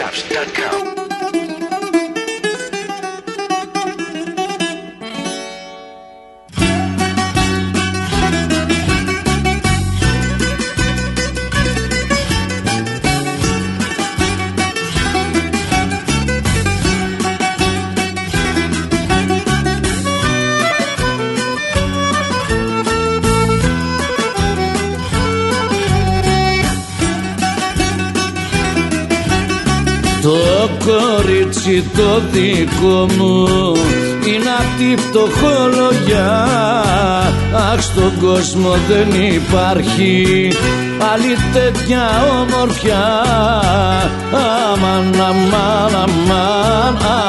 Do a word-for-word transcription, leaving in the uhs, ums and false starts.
raps dot com. Το κορίτσι το δικό μου είναι απ' τη φτωχολογιά. Αχ, στον κόσμο δεν υπάρχει άλλη τέτοια ομορφιά. Αμάν, αμάν, αμάν,